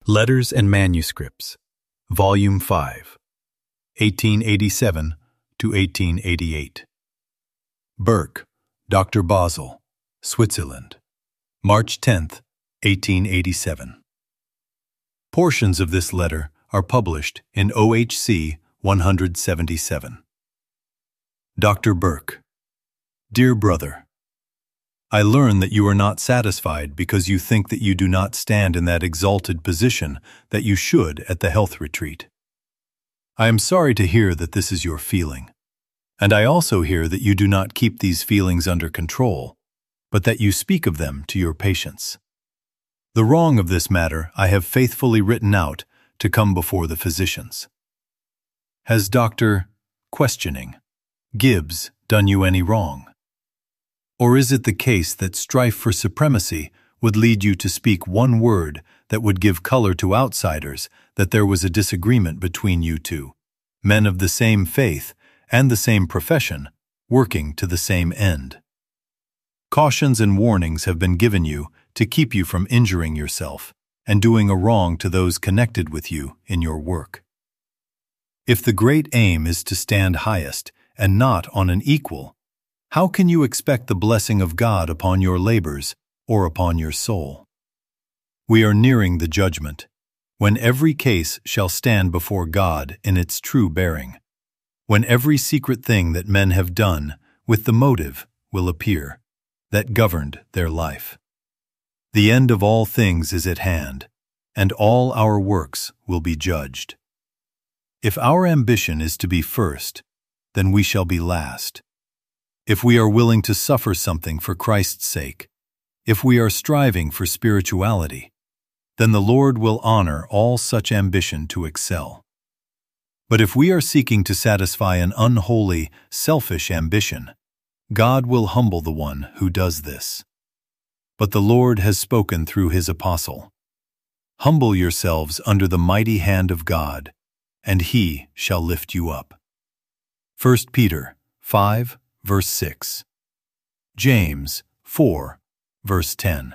Letters and Manuscripts, Volume 5, 1887 to 1888. Burke, Dr. Basel, Switzerland, March 10, 1887. Portions of this letter are published in OHC 177. Dr. Burke, Dear Brother, I learn that you are not satisfied because you think that you do not stand in that exalted position that you should at the health retreat. I am sorry to hear that this is your feeling, and I also hear that you do not keep these feelings under control, but that you speak of them to your patients. The wrong of this matter I have faithfully written out to come before the physicians. Has Dr. Gibbs done you any wrong? Or is it the case that strife for supremacy would lead you to speak one word that would give color to outsiders that there was a disagreement between you two, men of the same faith and the same profession, working to the same end? Cautions and warnings have been given you to keep you from injuring yourself and doing a wrong to those connected with you in your work. If the great aim is to stand highest and not on an equal, how can you expect the blessing of God upon your labors or upon your soul? We are nearing the judgment, when every case shall stand before God in its true bearing, when every secret thing that men have done with the motive will appear that governed their life. The end of all things is at hand, and all our works will be judged. If our ambition is to be first, then we shall be last. If we are willing to suffer something for Christ's sake, if we are striving for spirituality, then the Lord will honor all such ambition to excel. But if we are seeking to satisfy an unholy, selfish ambition, God will humble the one who does this. But the Lord has spoken through his apostle. Humble yourselves under the mighty hand of God, and he shall lift you up. 1 Peter 5, verse 6. James 4, verse 10.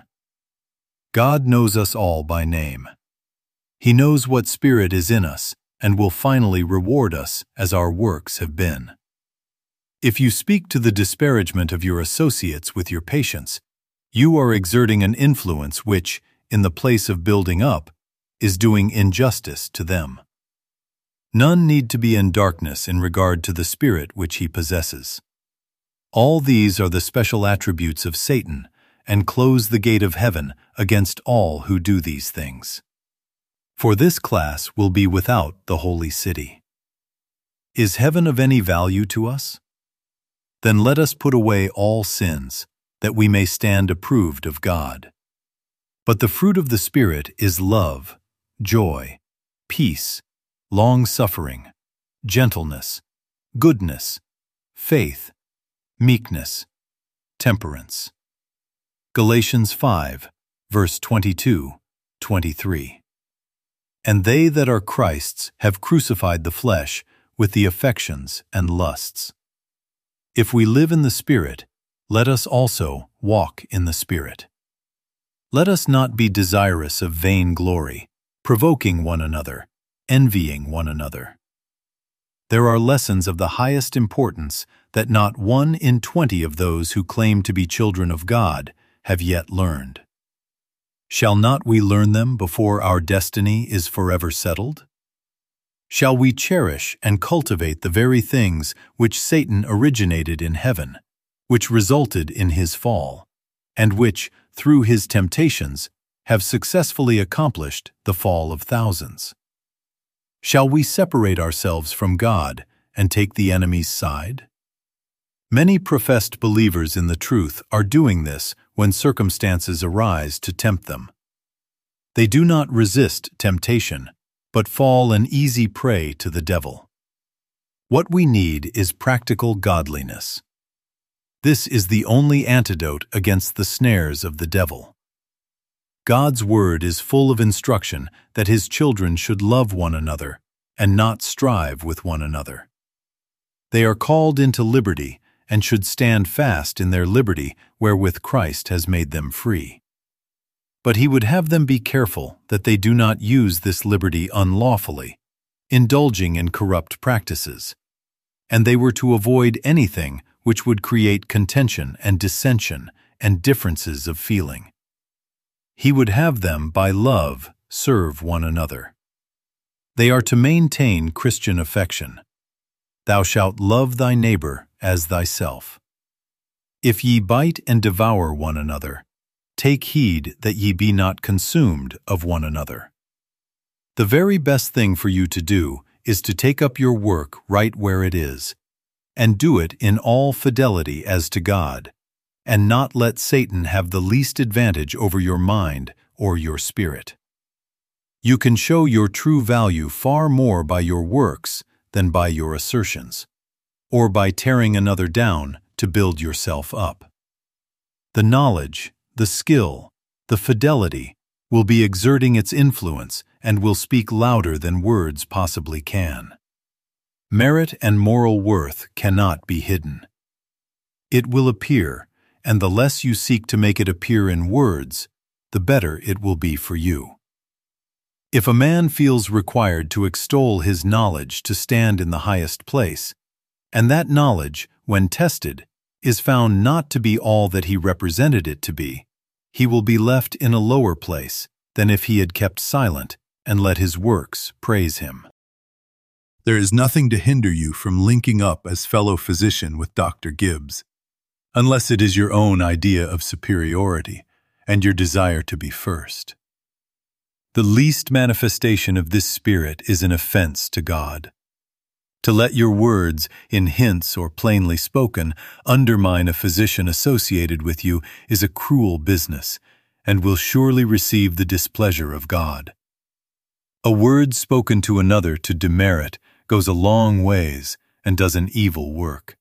God knows us all by name. He knows what spirit is in us and will finally reward us as our works have been. If you speak to the disparagement of your associates with your patients, you are exerting an influence which, in the place of building up, is doing injustice to them. None need to be in darkness in regard to the spirit which he possesses. All these are the special attributes of Satan, and close the gate of heaven against all who do these things. For this class will be without the holy city. Is heaven of any value to us? Then let us put away all sins, that we may stand approved of God. But the fruit of the Spirit is love, joy, peace, long-suffering, gentleness, goodness, faith, meekness, temperance. Galatians 5, verse 22, 23. And they that are Christ's have crucified the flesh with the affections and lusts. If we live in the Spirit, let us also walk in the Spirit. Let us not be desirous of vain glory, provoking one another, envying one another. There are lessons of the highest importance that not 1 in 20 of those who claim to be children of God have yet learned. Shall not we learn them before our destiny is forever settled? Shall we cherish and cultivate the very things which Satan originated in heaven, which resulted in his fall, and which, through his temptations, have successfully accomplished the fall of thousands? Shall we separate ourselves from God and take the enemy's side? Many professed believers in the truth are doing this when circumstances arise to tempt them. They do not resist temptation, but fall an easy prey to the devil. What we need is practical godliness. This is the only antidote against the snares of the devil. God's word is full of instruction that his children should love one another and not strive with one another. They are called into liberty and should stand fast in their liberty wherewith Christ has made them free. but he would have them be careful that they do not use this liberty unlawfully, indulging in corrupt practices, and they were to avoid anything which would create contention and dissension and differences of feeling. He would have them, by love, serve one another. They are to maintain Christian affection. Thou shalt love thy neighbor as thyself. If ye bite and devour one another, take heed that ye be not consumed of one another. The very best thing for you to do is to take up your work right where it is, and do it in all fidelity as to God, and not let Satan have the least advantage over your mind or your spirit. You can show your true value far more by your works than by your assertions, or by tearing another down to build yourself up. The knowledge, the skill, the fidelity will be exerting its influence and will speak louder than words possibly can. Merit and moral worth cannot be hidden. It will appear, and the less you seek to make it appear in words, the better it will be for you. If a man feels required to extol his knowledge to stand in the highest place, and that knowledge, when tested, is found not to be all that he represented it to be, he will be left in a lower place than if he had kept silent and let his works praise him. There is nothing to hinder you from linking up as fellow physician with Dr. Gibbs, unless it is your own idea of superiority and your desire to be first. The least manifestation of this spirit is an offense to God. To let your words, in hints or plainly spoken, undermine a physician associated with you is a cruel business, and will surely receive the displeasure of God. A word spoken to another to demerit goes a long ways and does an evil work.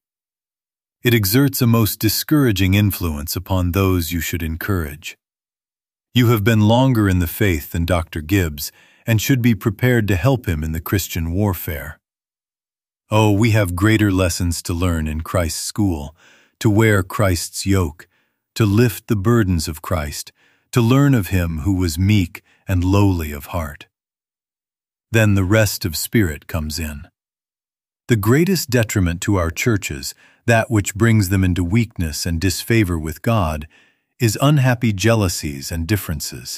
It exerts a most discouraging influence upon those you should encourage. You have been longer in the faith than Dr. Gibbs, and should be prepared to help him in the Christian warfare. Oh, we have greater lessons to learn in Christ's school, to wear Christ's yoke, to lift the burdens of Christ, to learn of him who was meek and lowly of heart. Then the rest of spirit comes in. The greatest detriment to our churches, that which brings them into weakness and disfavor with God, is unhappy jealousies and differences.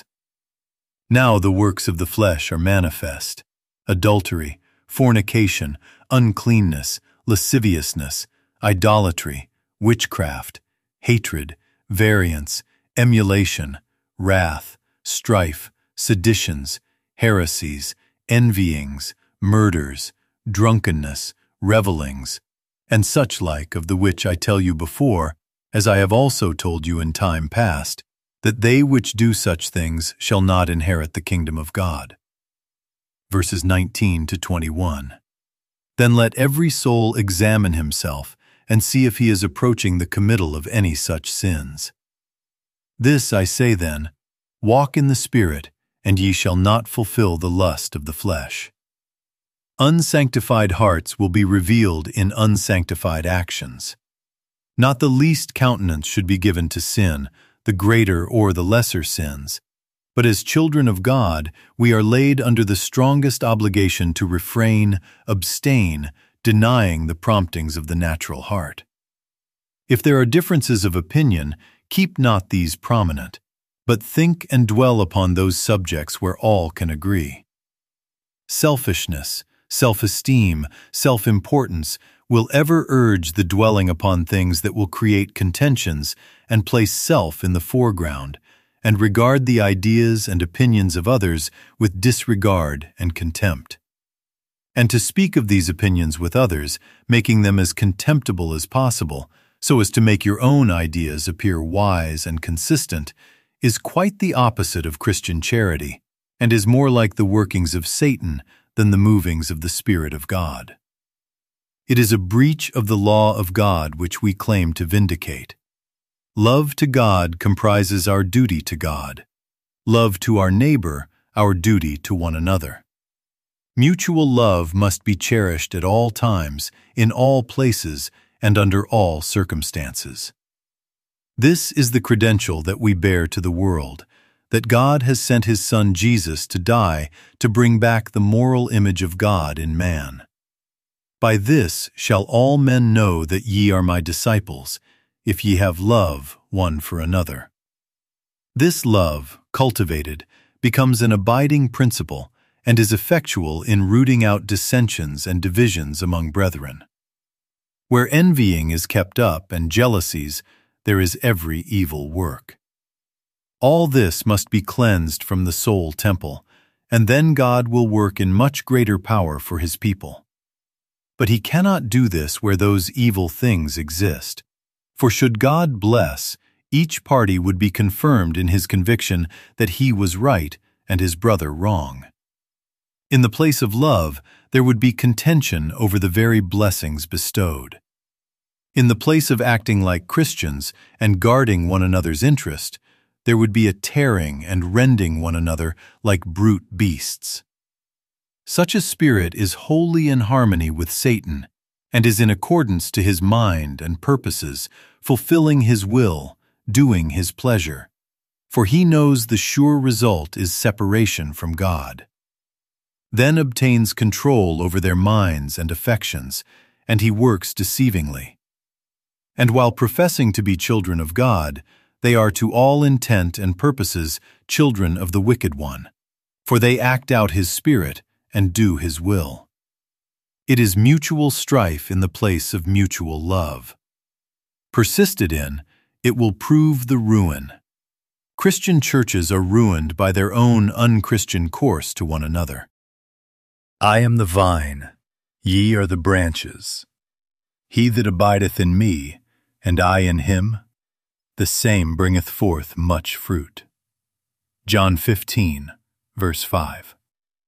Now the works of the flesh are manifest: adultery, fornication, uncleanness, lasciviousness, idolatry, witchcraft, hatred, variance, emulation, wrath, strife, seditions, heresies, envyings, murders, drunkenness, revellings, and such like, of the which I tell you before, as I have also told you in time past, that they which do such things shall not inherit the kingdom of God. Verses 19 to 21. Then let every soul examine himself, and see if he is approaching the committal of any such sins. This I say then, walk in the Spirit, and ye shall not fulfill the lust of the flesh. Unsanctified hearts will be revealed in unsanctified actions. Not the least countenance should be given to sin, the greater or the lesser sins, but as children of God, we are laid under the strongest obligation to refrain, abstain, denying the promptings of the natural heart. If there are differences of opinion, keep not these prominent, but think and dwell upon those subjects where all can agree. Selfishness, self-esteem, self-importance will ever urge the dwelling upon things that will create contentions and place self in the foreground, and regard the ideas and opinions of others with disregard and contempt. And to speak of these opinions with others, making them as contemptible as possible, so as to make your own ideas appear wise and consistent, is quite the opposite of Christian charity, and is more like the workings of Satan than the movings of the Spirit of God. It is a breach of the law of God which we claim to vindicate. Love to God comprises our duty to God. Love to our neighbor, our duty to one another. Mutual love must be cherished at all times, in all places, and under all circumstances. This is the credential that we bear to the world, that God has sent his Son Jesus to die to bring back the moral image of God in man. By this shall all men know that ye are my disciples, if ye have love one for another. This love, cultivated, becomes an abiding principle and is effectual in rooting out dissensions and divisions among brethren. Where envying is kept up and jealousies, there is every evil work. All this must be cleansed from the soul temple, and then God will work in much greater power for his people. But he cannot do this where those evil things exist. For should God bless, each party would be confirmed in his conviction that he was right and his brother wrong. In the place of love, there would be contention over the very blessings bestowed. In the place of acting like Christians and guarding one another's interest, there would be a tearing and rending one another like brute beasts. Such a spirit is wholly in harmony with Satan and is in accordance to his mind and purposes, fulfilling his will, doing his pleasure. For he knows the sure result is separation from God. Then obtains control over their minds and affections, and he works deceivingly. And while professing to be children of God, they are to all intent and purposes children of the wicked one, for they act out his spirit and do his will. It is mutual strife in the place of mutual love. Persisted in, it will prove the ruin. Christian churches are ruined by their own unchristian course to one another. I am the vine, ye are the branches. He that abideth in me, and I in him, the same bringeth forth much fruit. John 15, verse 5.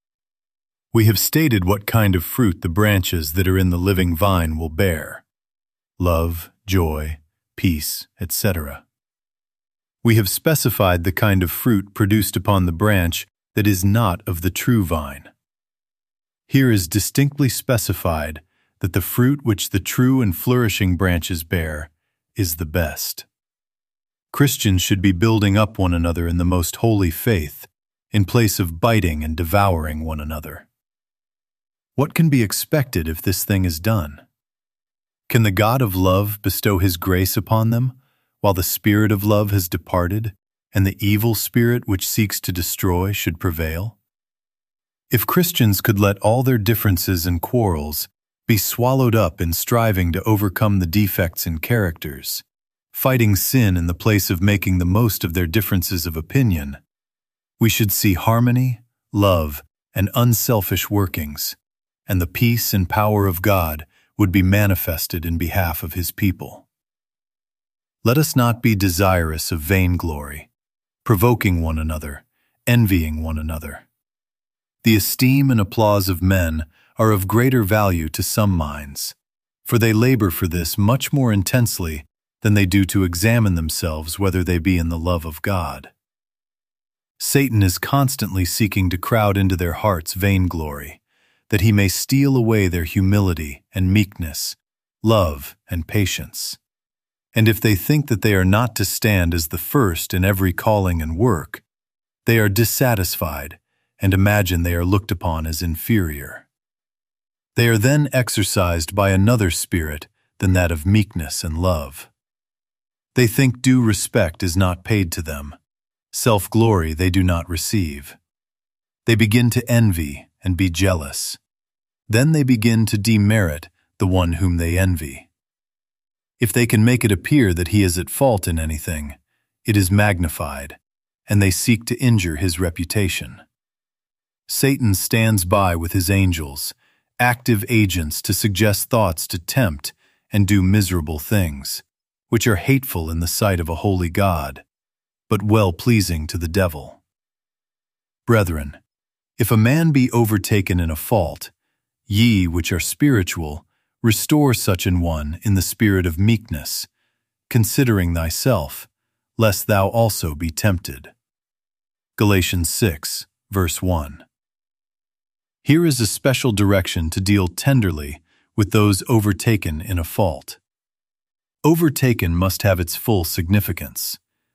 We have stated what kind of fruit the branches that are in the living vine will bear: love, joy, peace, etc. We have specified the kind of fruit produced upon the branch that is not of the true vine. Here is distinctly specified that the fruit which the true and flourishing branches bear is the best. Christians should be building up one another in the most holy faith, in place of biting and devouring one another. What can be expected if this thing is done? Can the God of love bestow his grace upon them, while the spirit of love has departed, and the evil spirit which seeks to destroy should prevail? If Christians could let all their differences and quarrels be swallowed up in striving to overcome the defects in characters, fighting sin in the place of making the most of their differences of opinion, we should see harmony, love, and unselfish workings, and the peace and power of God would be manifested in behalf of his people. Let us not be desirous of vainglory, provoking one another, envying one another. The esteem and applause of men are of greater value to some minds, for they labor for this much more intensely than they do to examine themselves whether they be in the love of God. Satan is constantly seeking to crowd into their hearts vainglory, that he may steal away their humility and meekness, love and patience. And if they think that they are not to stand as the first in every calling and work, they are dissatisfied and imagine they are looked upon as inferior. They are then exercised by another spirit than that of meekness and love. They think due respect is not paid to them. Self-glory they do not receive. They begin to envy and be jealous. Then they begin to demerit the one whom they envy. If they can make it appear that he is at fault in anything, it is magnified, and they seek to injure his reputation. Satan stands by with his angels, active agents to suggest thoughts to tempt and do miserable things, which are hateful in the sight of a holy God, but well-pleasing to the devil. Brethren, if a man be overtaken in a fault, ye which are spiritual, restore such an one in the spirit of meekness, considering thyself, lest thou also be tempted. Galatians 6, verse 1. Here is a special direction to deal tenderly with those overtaken in a fault. Overtaken must have its full significance.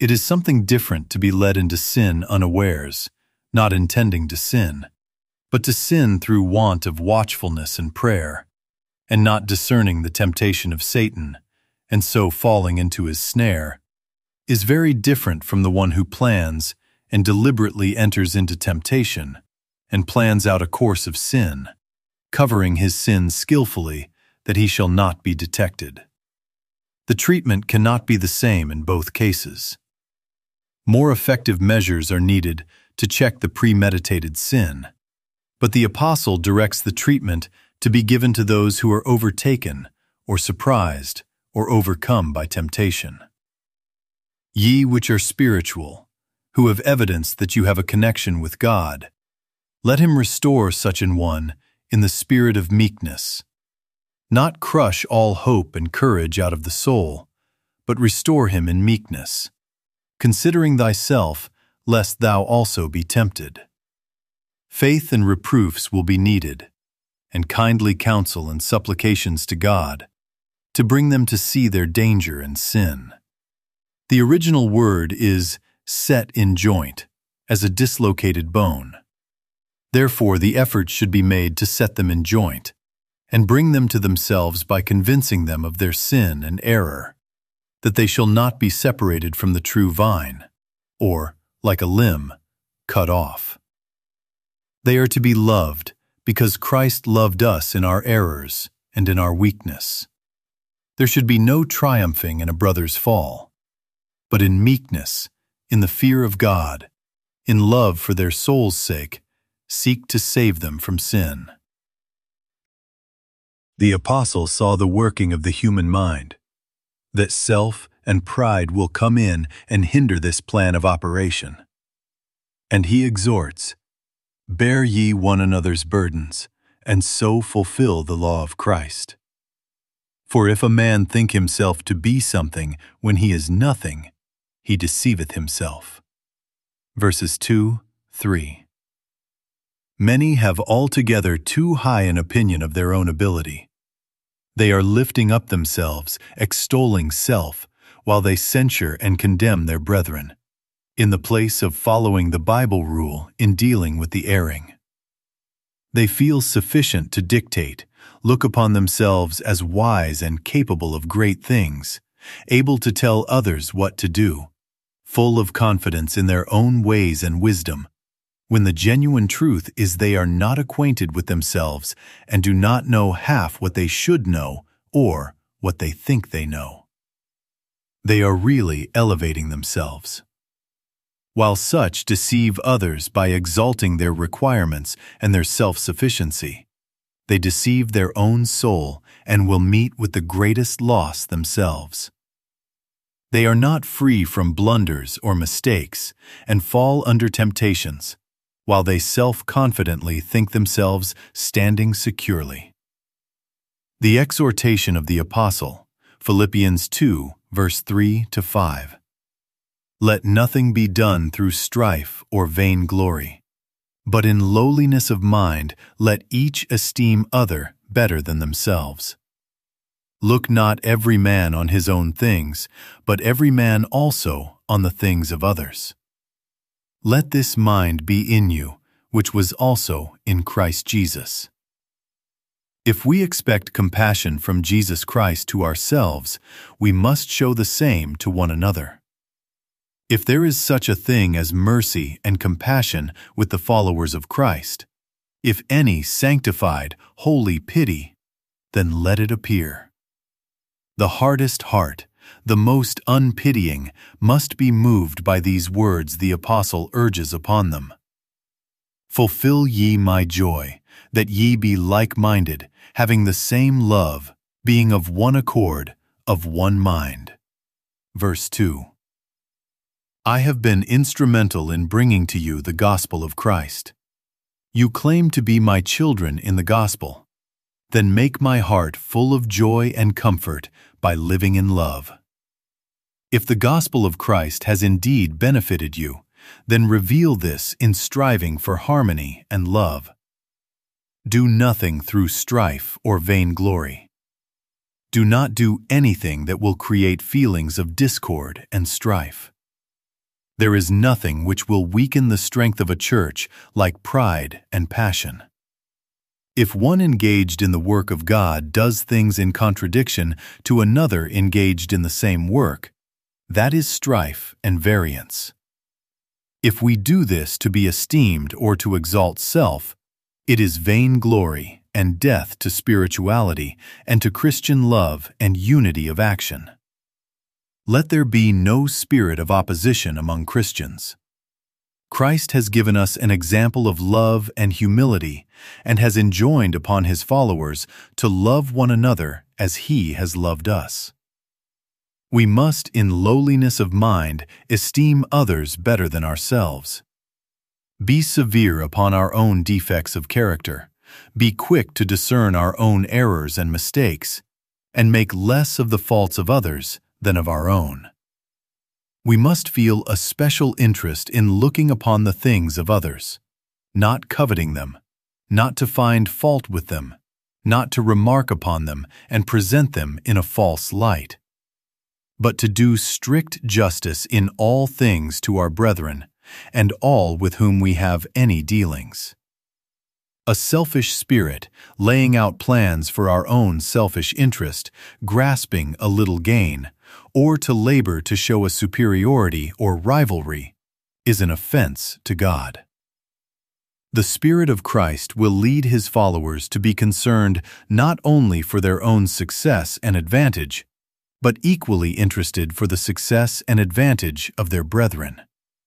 It is something different to be led into sin unawares, not intending to sin, but to sin through want of watchfulness and prayer, and not discerning the temptation of Satan, and so falling into his snare, is very different from the one who plans and deliberately enters into temptation and plans out a course of sin, covering his sins skillfully that he shall not be detected. The treatment cannot be the same in both cases. More effective measures are needed to check the premeditated sin, but the apostle directs the treatment to be given to those who are overtaken or surprised or overcome by temptation. Ye which are spiritual, who have evidenced that you have a connection with God, let him restore such an one in the spirit of meekness. Not crush all hope and courage out of the soul, but restore him in meekness, considering thyself, lest thou also be tempted. Faith and reproofs will be needed, and kindly counsel and supplications to God, to bring them to see their danger and sin. The original word is set in joint, as a dislocated bone. Therefore, the effort should be made to set them in joint, and bring them to themselves by convincing them of their sin and error, that they shall not be separated from the true vine, or, like a limb, cut off. They are to be loved, because Christ loved us in our errors and in our weakness. There should be no triumphing in a brother's fall, but in meekness, in the fear of God, in love for their soul's sake, seek to save them from sin. The apostle saw the working of the human mind, that self and pride will come in and hinder this plan of operation. And he exhorts, "Bear ye one another's burdens, and so fulfill the law of Christ. For if a man think himself to be something when he is nothing, he deceiveth himself." Verses 2, 3. Many have altogether too high an opinion of their own ability. They are lifting up themselves, extolling self, while they censure and condemn their brethren, in the place of following the Bible rule in dealing with the erring. They feel sufficient to dictate, look upon themselves as wise and capable of great things, able to tell others what to do, full of confidence in their own ways and wisdom, when the genuine truth is they are not acquainted with themselves and do not know half what they should know or what they think they know. They are really elevating themselves, while such deceive others by exalting their requirements and their self-sufficiency. They deceive their own soul and will meet with the greatest loss themselves. They are not free from blunders or mistakes and fall under temptations, while they self-confidently think themselves standing securely. The exhortation of the apostle, Philippians 2, verse 3-5. Let nothing be done through strife or vain glory, but in lowliness of mind let each esteem other better than themselves. Look not every man on his own things, but every man also on the things of others. Let this mind be in you, which was also in Christ Jesus. If we expect compassion from Jesus Christ to ourselves, we must show the same to one another. If there is such a thing as mercy and compassion with the followers of Christ, if any sanctified, holy pity, then let it appear. The hardest heart, the most unpitying, must be moved by these words the apostle urges upon them. Fulfill ye my joy, that ye be like-minded, having the same love, being of one accord, of one mind. Verse 2. I have been instrumental in bringing to you the gospel of Christ. You claim to be my children in the gospel. Then make my heart full of joy and comfort by living in love. If the gospel of Christ has indeed benefited you, then reveal this in striving for harmony and love. Do nothing through strife or vainglory. Do not do anything that will create feelings of discord and strife. There is nothing which will weaken the strength of a church like pride and passion. If one engaged in the work of God does things in contradiction to another engaged in the same work, that is strife and variance. If we do this to be esteemed or to exalt self, it is vainglory and death to spirituality and to Christian love and unity of action. Let there be no spirit of opposition among Christians. Christ has given us an example of love and humility and has enjoined upon his followers to love one another as he has loved us. We must, in lowliness of mind, esteem others better than ourselves. Be severe upon our own defects of character, be quick to discern our own errors and mistakes, and make less of the faults of others than of our own. We must feel a special interest in looking upon the things of others, not coveting them, not to find fault with them, not to remark upon them and present them in a false light, but to do strict justice in all things to our brethren and all with whom we have any dealings. A selfish spirit, laying out plans for our own selfish interest, grasping a little gain, or to labor to show a superiority or rivalry, is an offense to God. The Spirit of Christ will lead his followers to be concerned not only for their own success and advantage, but equally interested for the success and advantage of their brethren.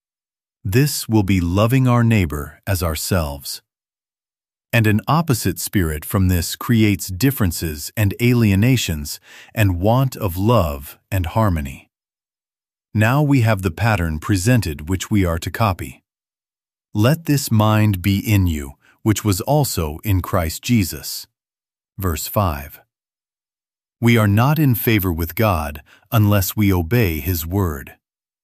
This will be loving our neighbor as ourselves. And an opposite spirit from this creates differences and alienations and want of love and harmony. Now we have the pattern presented which we are to copy. Let this mind be in you, which was also in Christ Jesus. Verse 5. We are not in favor with God unless we obey his word.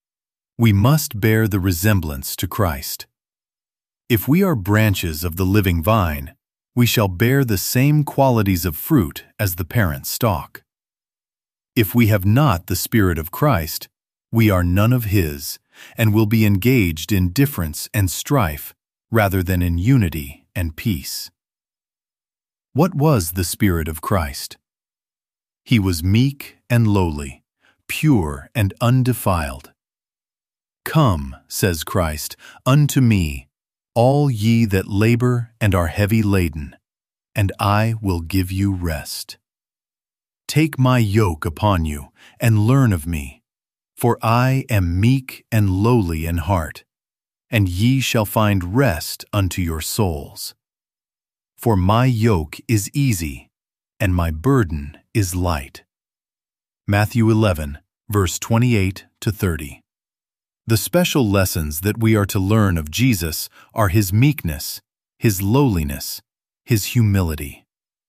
We must bear the resemblance to Christ. If we are branches of the living vine, we shall bear the same qualities of fruit as the parent stalk. If we have not the Spirit of Christ, we are none of his, and will be engaged in difference and strife rather than in unity and peace. What was the Spirit of Christ? He was meek and lowly, pure and undefiled. Come, says Christ, unto me, all ye that labor and are heavy laden, and I will give you rest. Take my yoke upon you, and learn of me, for I am meek and lowly in heart, and ye shall find rest unto your souls. For my yoke is easy, and my burden is light. Matthew 11, verse 28 to 30. The special lessons that we are to learn of Jesus are his meekness, his lowliness, his humility.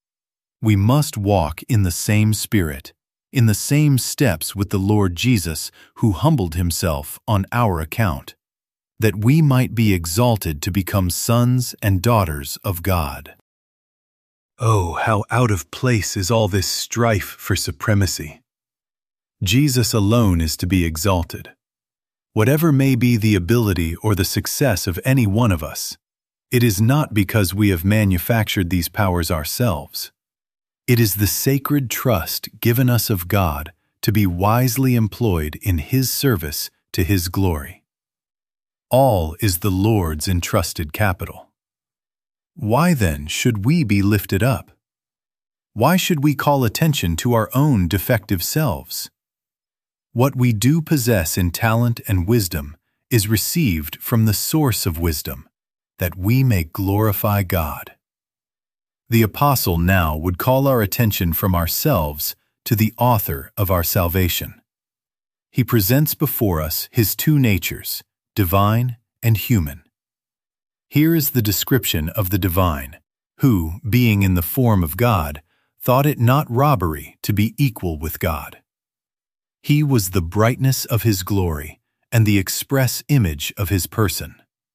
We must walk in the same spirit, in the same steps with the Lord Jesus, who humbled himself on our account, that we might be exalted to become sons and daughters of God. Oh, how out of place is all this strife for supremacy. Jesus alone is to be exalted. Whatever may be the ability or the success of any one of us, it is not because we have manufactured these powers ourselves. It is the sacred trust given us of God to be wisely employed in his service to his glory. All is the Lord's entrusted capital. Why then should we be lifted up? Why should we call attention to our own defective selves? What we do possess in talent and wisdom is received from the source of wisdom, that we may glorify God. The apostle now would call our attention from ourselves to the author of our salvation. He presents before us his two natures, divine and human. Here is the description of the divine, who, being in the form of God, thought it not robbery to be equal with God. He was the brightness of his glory and the express image of his person.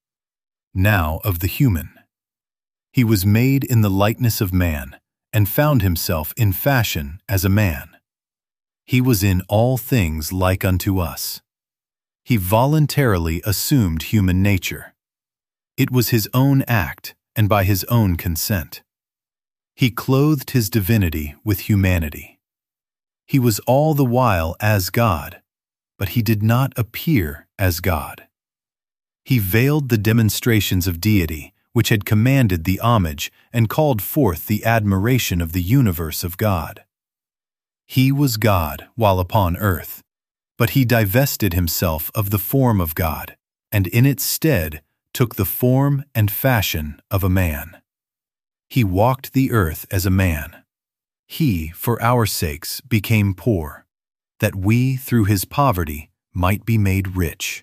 Now of the human. He was made in the likeness of man and found himself in fashion as a man. He was in all things like unto us. he voluntarily assumed human nature. It was his own act and by his own consent. He clothed his divinity with humanity. He was all the while as God, but he did not appear as God. He veiled the demonstrations of deity which had commanded the homage and called forth the admiration of the universe of God. He was God while upon earth, but he divested himself of the form of God, and in its stead took the form and fashion of a man. He walked the earth as a man. He, for our sakes, became poor, that we, through his poverty, might be made rich.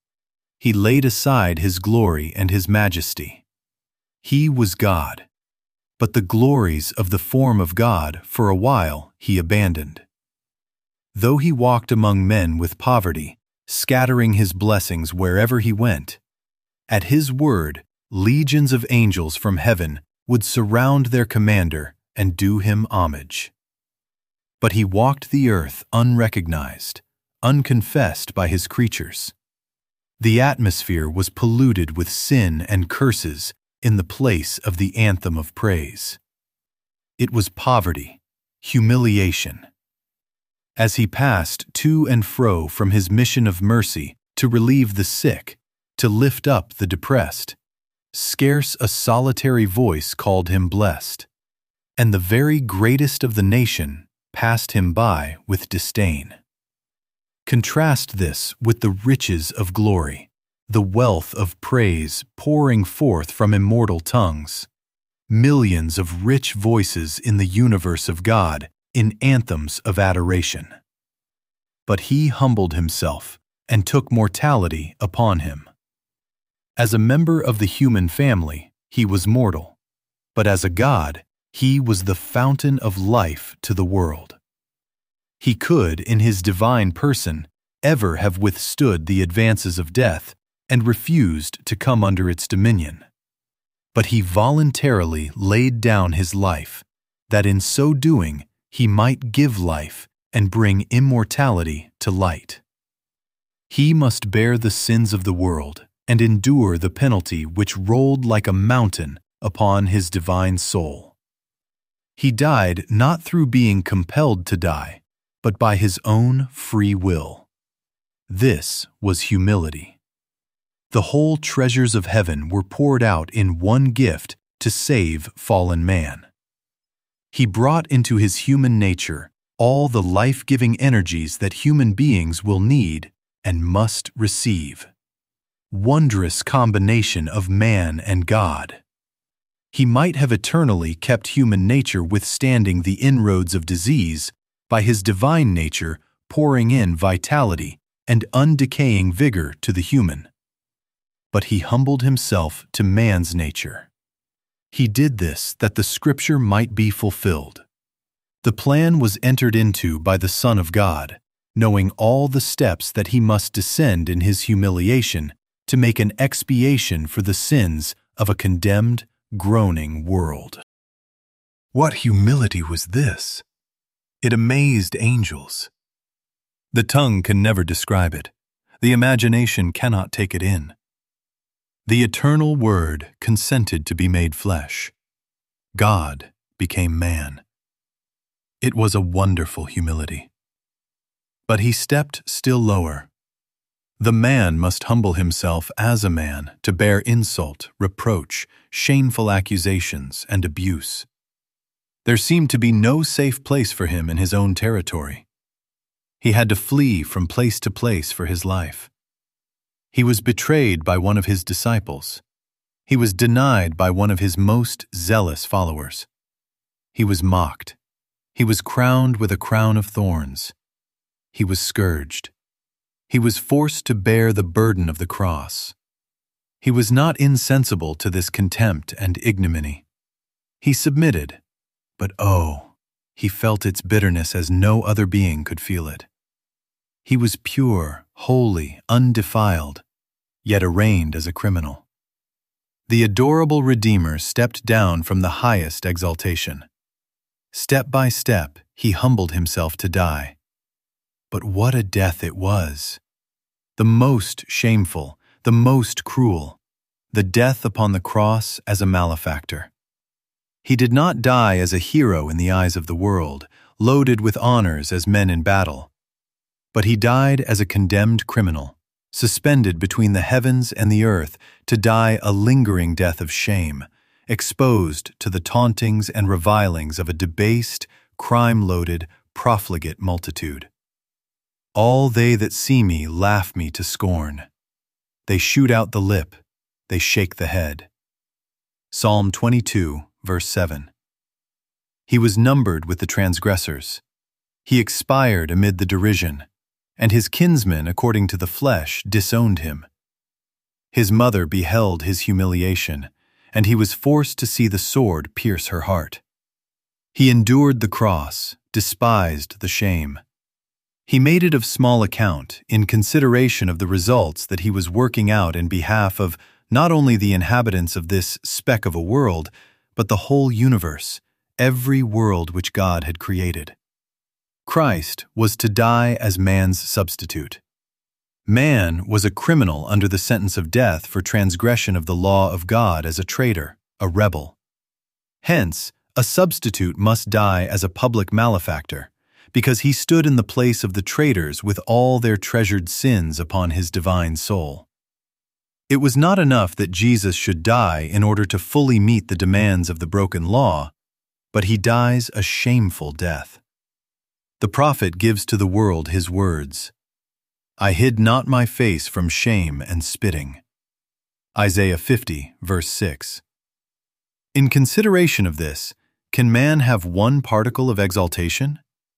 He laid aside his glory and his majesty. He was God, but the glories of the form of God for a while he abandoned. Though he walked among men with poverty, scattering his blessings wherever he went, at his word, legions of angels from heaven would surround their commander and do him homage. But he walked the earth unrecognized, unconfessed by his creatures. The atmosphere was polluted with sin and curses in the place of the anthem of praise. It was poverty, humiliation. As he passed to and fro from his mission of mercy to relieve the sick, to lift up the depressed, scarce a solitary voice called him blessed, and the very greatest of the nation passed him by with disdain. Contrast this with the riches of glory, the wealth of praise pouring forth from immortal tongues, millions of rich voices in the universe of God in anthems of adoration. But he humbled himself and took mortality upon him. As a member of the human family, he was mortal, but as a God, he was the fountain of life to the world. He could, in his divine person, ever have withstood the advances of death and refused to come under its dominion. But he voluntarily laid down his life, that in so doing he might give life and bring immortality to light. He must bear the sins of the world and endure the penalty which rolled like a mountain upon his divine soul. He died not through being compelled to die, but by his own free will. This was humility. The whole treasures of heaven were poured out in one gift to save fallen man. He brought into his human nature all the life-giving energies that human beings will need and must receive. Wondrous combination of man and God. He might have eternally kept human nature withstanding the inroads of disease by his divine nature pouring in vitality and undecaying vigor to the human. But he humbled himself to man's nature. He did this that the Scripture might be fulfilled. The plan was entered into by the Son of God, knowing all the steps that he must descend in his humiliation to make an expiation for the sins of a condemned, groaning world. What humility was this? It amazed angels. The tongue can never describe it. The imagination cannot take it in. The eternal Word consented to be made flesh. God became man. It was a wonderful humility. But he stepped still lower. The man must humble himself as a man to bear insult, reproach, shameful accusations, and abuse. There seemed to be no safe place for him in his own territory. He had to flee from place to place for his life. He was betrayed by one of his disciples. He was denied by one of his most zealous followers. He was mocked. He was crowned with a crown of thorns. He was scourged. He was forced to bear the burden of the cross. He was not insensible to this contempt and ignominy. He submitted, but oh, he felt its bitterness as no other being could feel it. He was pure, holy, undefiled, yet arraigned as a criminal. The adorable Redeemer stepped down from the highest exaltation. Step by step, he humbled himself to die. But what a death it was! the most shameful, the most cruel, the death upon the cross as a malefactor. He did not die as a hero in the eyes of the world, loaded with honors as men in battle, but he died as a condemned criminal, suspended between the heavens and the earth to die a lingering death of shame, exposed to the tauntings and revilings of a debased, crime-loaded, profligate multitude. All they that see me laugh me to scorn. They shoot out the lip, they shake the head. Psalm 22, verse 7. He was numbered with the transgressors. He expired amid the derision, and his kinsmen, according to the flesh, disowned him. His mother beheld his humiliation, and he was forced to see the sword pierce her heart. He endured the cross, despised the shame. He made it of small account in consideration of the results that he was working out in behalf of not only the inhabitants of this speck of a world, but the whole universe, every world which God had created. Christ was to die as man's substitute. Man was a criminal under the sentence of death for transgression of the law of God as a traitor, a rebel. Hence, a substitute must die as a public malefactor, because he stood in the place of the traitors with all their treasured sins upon his divine soul. It was not enough that Jesus should die in order to fully meet the demands of the broken law, but he dies a shameful death. The prophet gives to the world his words, "I hid not my face from shame and spitting." Isaiah 50, verse 6. In consideration of this, can man have one particle of exaltation?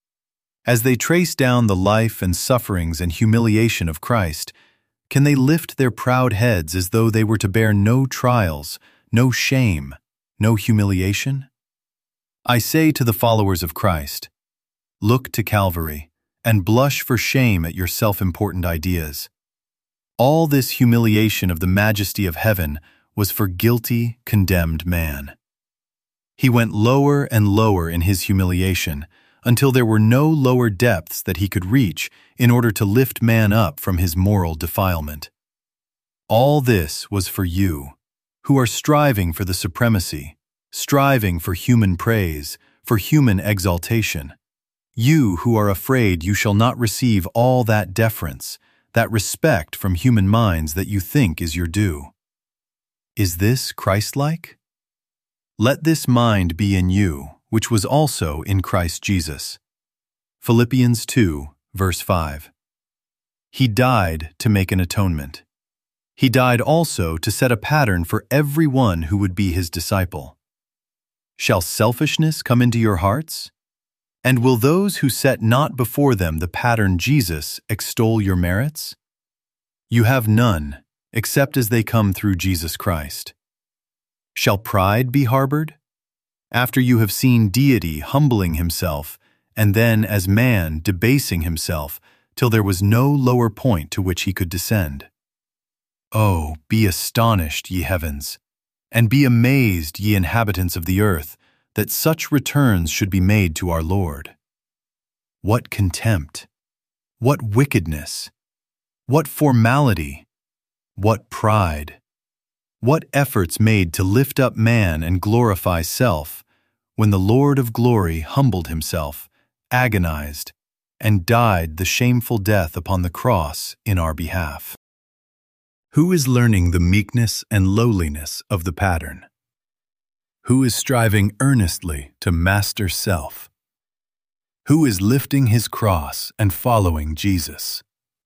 As they trace down the life and sufferings and humiliation of Christ, can they lift their proud heads as though they were to bear no trials, no shame, no humiliation? I say to the followers of Christ, look to Calvary and blush for shame at your self-important ideas. All this humiliation of the majesty of heaven was for guilty, condemned man. He went lower and lower in his humiliation until there were no lower depths that he could reach in order to lift man up from his moral defilement. All this was for you, who are striving for the supremacy, striving for human praise, for human exaltation. You who are afraid you shall not receive all that deference, that respect from human minds that you think is your due. Is this Christ-like? Let this mind be in you, which was also in Christ Jesus. Philippians 2, verse 5. He died to make an atonement. He died also to set a pattern for everyone who would be his disciple. Shall selfishness come into your hearts? And will those who set not before them the pattern Jesus extol your merits? You have none, except as they come through Jesus Christ. Shall pride be harbored? After you have seen deity humbling himself, and then as man debasing himself, till there was no lower point to which he could descend. Oh, be astonished, ye heavens, and be amazed, ye inhabitants of the earth, that such returns should be made to our Lord. What contempt! What wickedness! What formality! What pride! What efforts made to lift up man and glorify self, when the Lord of glory humbled himself, agonized, and died the shameful death upon the cross in our behalf. Who is learning the meekness and lowliness of the pattern? Who is striving earnestly to master self? Who is lifting his cross and following Jesus?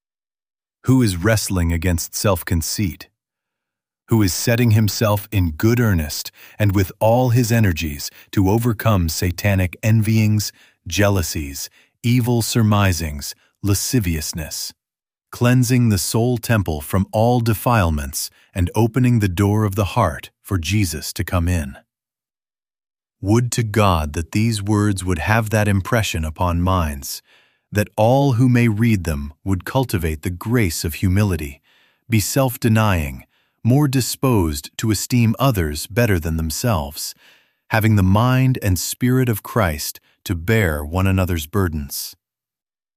Who is wrestling against self-conceit? Who is setting himself in good earnest and with all his energies to overcome satanic envyings, jealousies, evil surmisings, lasciviousness, cleansing the soul temple from all defilements and opening the door of the heart for Jesus to come in. Would to God that these words would have that impression upon minds, that all who may read them would cultivate the grace of humility, be self-denying, more disposed to esteem others better than themselves, having the mind and spirit of Christ to bear one another's burdens.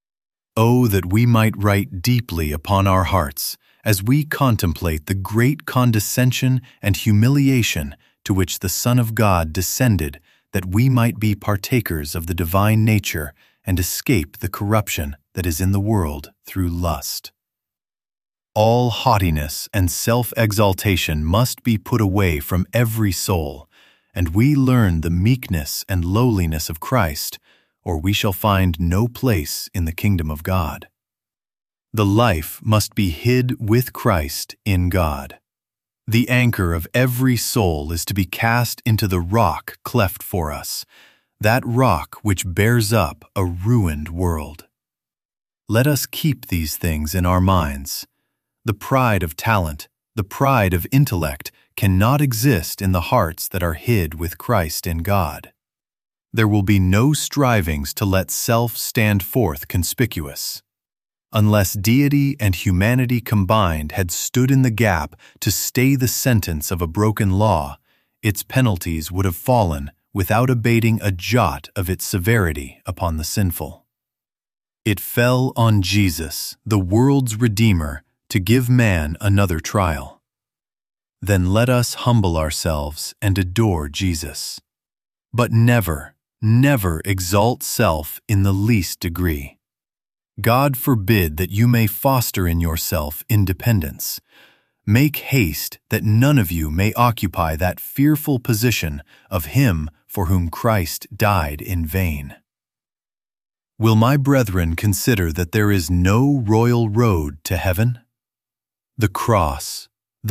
Oh, that we might write deeply upon our hearts as we contemplate the great condescension and humiliation to which the Son of God descended, that we might be partakers of the divine nature and escape the corruption that is in the world through lust. All haughtiness and self-exaltation must be put away from every soul, and we learn the meekness and lowliness of Christ, or we shall find no place in the kingdom of God. The life must be hid with Christ in God. The anchor of every soul is to be cast into the rock cleft for us, that rock which bears up a ruined world. Let us keep these things in our minds. The pride of talent, the pride of intellect, cannot exist in the hearts that are hid with Christ in God. There will be no strivings to let self stand forth conspicuous. Unless deity and humanity combined had stood in the gap to stay the sentence of a broken law, its penalties would have fallen without abating a jot of its severity upon the sinful. It fell on Jesus, the world's Redeemer, to give man another trial. Then let us humble ourselves and adore Jesus. But never, never exalt self in the least degree. God forbid that you may foster in yourself independence. Make haste that none of you may occupy that fearful position of him for whom Christ died in vain. Will my brethren consider that there is no royal road to heaven? The cross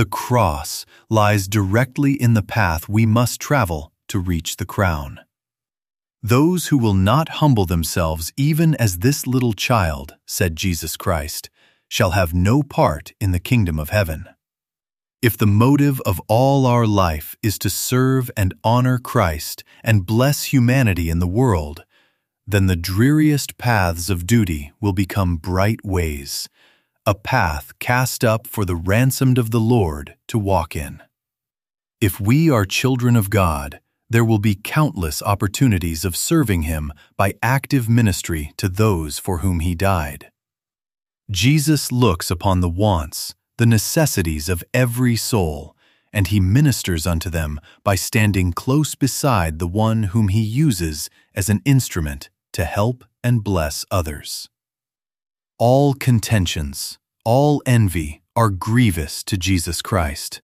lies directly in the path we must travel to reach the crown. Those who will not humble themselves even as this little child, said Jesus Christ, shall have no part in the kingdom of heaven. If the motive of all our life is to serve and honor Christ and bless humanity in the world, then the dreariest paths of duty will become bright ways, a path cast up for the ransomed of the Lord to walk in. If we are children of God, there will be countless opportunities of serving Him by active ministry to those for whom He died. Jesus looks upon the wants, the necessities of every soul, and He ministers unto them by standing close beside the one whom He uses as an instrument to help and bless others. All contentions, all envy are grievous to Jesus Christ.